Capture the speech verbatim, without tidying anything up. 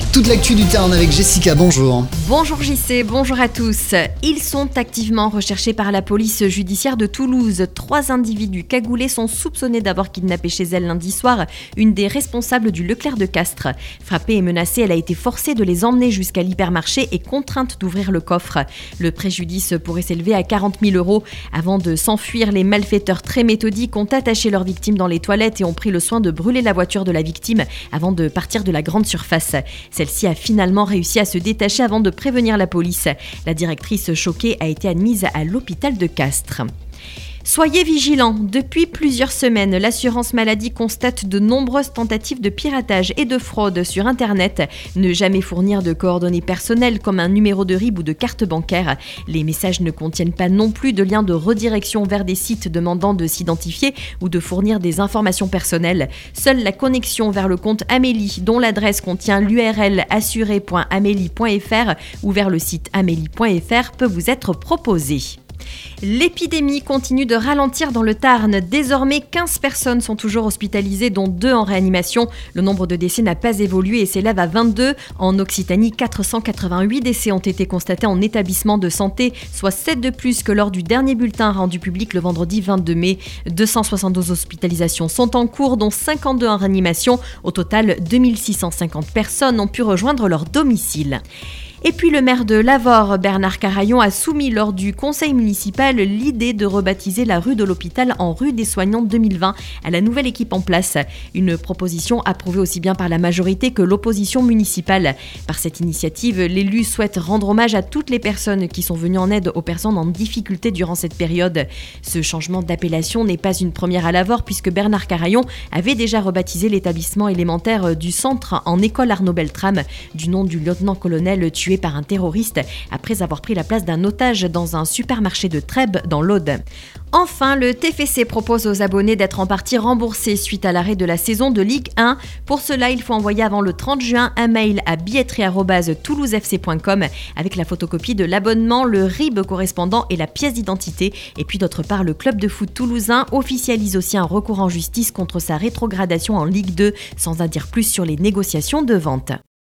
Toute l'actu du Tarn avec Jessica, bonjour. Bonjour J C, bonjour à tous. Ils sont activement recherchés par la police judiciaire de Toulouse. Trois individus cagoulés sont soupçonnés d'avoir kidnappé chez elle lundi soir une des responsables du Leclerc de Castres. Frappée et menacée, elle a été forcée de les emmener jusqu'à l'hypermarché et contrainte d'ouvrir le coffre. Le préjudice pourrait s'élever à quarante mille euros. Avant de s'enfuir, les malfaiteurs très méthodiques ont attaché leur victime dans les toilettes et ont pris le soin de brûler la voiture de la victime avant de partir de la grande surface. Celle-ci a finalement réussi à se détacher avant de prévenir la police. La directrice choquée a été admise à l'hôpital de Castres. Soyez vigilants. Depuis plusieurs semaines, l'assurance maladie constate de nombreuses tentatives de piratage et de fraude sur Internet. Ne jamais fournir de coordonnées personnelles comme un numéro de R I B ou de carte bancaire. Les messages ne contiennent pas non plus de liens de redirection vers des sites demandant de s'identifier ou de fournir des informations personnelles. Seule la connexion vers le compte Amélie, dont l'adresse contient l'U R L assuré point amélie point f r ou vers le site amélie point f r peut vous être proposée. L'épidémie continue de ralentir dans le Tarn. Désormais, quinze personnes sont toujours hospitalisées, dont deux en réanimation. Le nombre de décès n'a pas évolué et s'élève à vingt-deux. En Occitanie, quatre cent quatre-vingt-huit décès ont été constatés en établissement de santé, soit sept de plus que lors du dernier bulletin rendu public le vendredi vingt-deux mai. deux cent soixante-douze hospitalisations sont en cours, dont cinquante-deux en réanimation. Au total, deux mille six cent cinquante personnes ont pu rejoindre leur domicile. Et puis le maire de Lavore, Bernard Carayon, a soumis lors du conseil municipal l'idée de rebaptiser la rue de l'hôpital en rue des soignants deux mille vingt à la nouvelle équipe en place. Une proposition approuvée aussi bien par la majorité que l'opposition municipale. Par cette initiative, l'élu souhaite rendre hommage à toutes les personnes qui sont venues en aide aux personnes en difficulté durant cette période. Ce changement d'appellation n'est pas une première à Lavore puisque Bernard Carayon avait déjà rebaptisé l'établissement élémentaire du centre en école Arnaud Beltrame, du nom du lieutenant-colonel tué par un terroriste après avoir pris la place d'un otage dans un supermarché de Trèbes dans l'Aude. Enfin, le T F C propose aux abonnés d'être en partie remboursés suite à l'arrêt de la saison de Ligue un. Pour cela, il faut envoyer avant le trente juin un mail à billetterie arobase toulouse f c point com avec la photocopie de l'abonnement, le R I B correspondant et la pièce d'identité. Et puis d'autre part, le club de foot toulousain officialise aussi un recours en justice contre sa rétrogradation en Ligue deux, sans en dire plus sur les négociations de vente.